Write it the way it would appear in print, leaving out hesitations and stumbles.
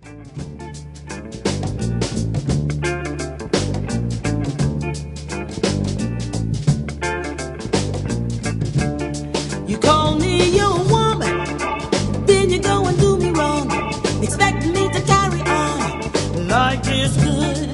You call me your woman, then you go and do me wrong. Expect me to carry on. Life is good.